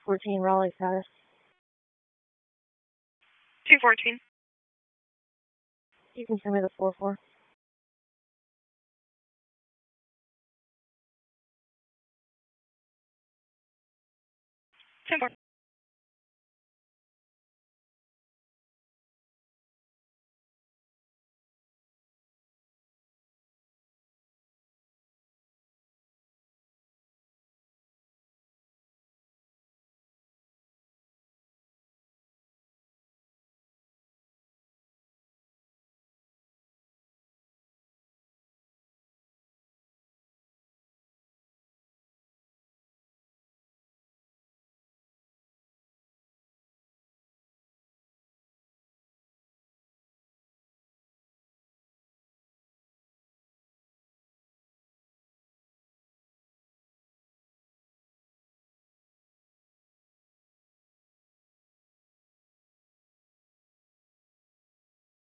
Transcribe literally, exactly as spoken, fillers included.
fourteen, Raleigh status. two fourteen. You can send me the four four. ten four.